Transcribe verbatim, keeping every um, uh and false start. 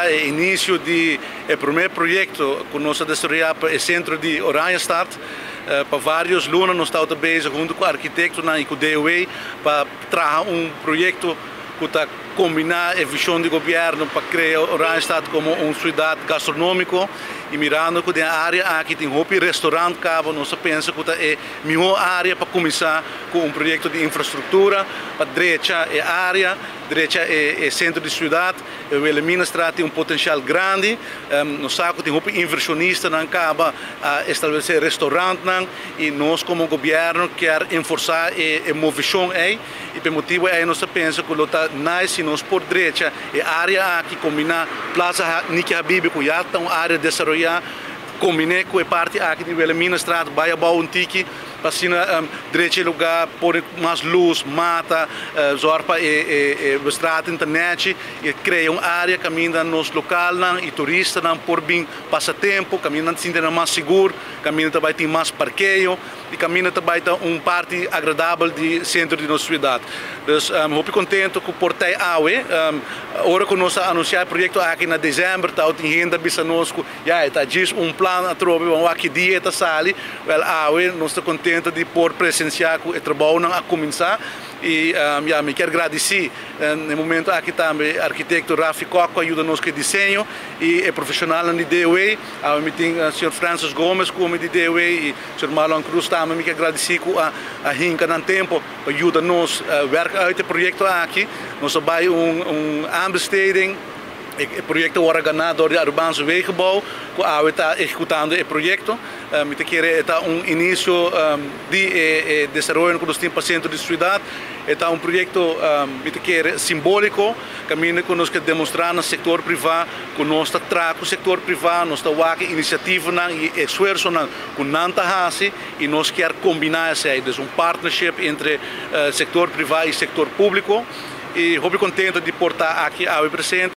está o início do primeiro projeto que nós desenvolvemos no centro de Oranjestad. Uh, para vários alunos nós estamos bezig junto com o arquiteto e com o D O E para trazer um projeto que está combinar a visão do governo para criar Oranjestad como uma cidade gastronômica e mirando que a área aqui tem um restaurante cabo, nós pensamos que é a melhor área para começar com um projeto de infraestrutura, para direita é área, direita é, é centro de cidade, o Minas tem um potencial grande, um, nós sabemos que tem um inversionista na cabo a estabelecer restaurante e nós como governo quer enforçar a, a movição aí e por motivo aí nós pensamos que está nice nós por direita é área aqui combinar Plaza Niki Habibi que já está uma área desenvolvida combinar com a parte aqui de Minas Straat, Baia Bau Tiki, para assim um, direito lugar pôr mais luz, mata, uh, zorra para a estrada internet e criar uma área caminhando nos local e turistas não por bem passatempo, caminhando se sentir mais seguro, caminhando também tem mais parqueio e caminhando também tem uma parte agradável do centro de nossa cidade. Então, um, muito contente com o portai Aue. Um, agora que nós anunciamos o projeto aqui em dezembro, está tem renda bisa nós já está diz um plano a trobe vamos aqui dia está sali, well Aue nós estamos contentes de por presenciar o trabalho a começar e um, já me quero agradecer uh, no momento aqui também o arquiteto Rafi Coco ajuda-nos com o desenho e é profissional no D O E, uh, tem o senhor Francis Gomes como de D O E e o senhor Marlon Cruz também me quero agradecer com a a Hinca no tempo ajuda-nos a uh, werken uit o projeto aqui, nós vai um um aanbesteding. O projeto agora ganado door de Urbaanse Wegenbouw, que a está executando o projeto. Um, está um início um, de desenvolvimento com os cem por cento da cidade. Está um projeto um, simbólico, caminho que nós queremos demonstrar no setor privado, que nós trazemos o setor privado, nós estamos iniciativa e esforço com Nanta Hasi e nós queremos combinar isso aí, um partnership entre o uh, setor privado e setor público. E estou contente de portar aqui ao presente.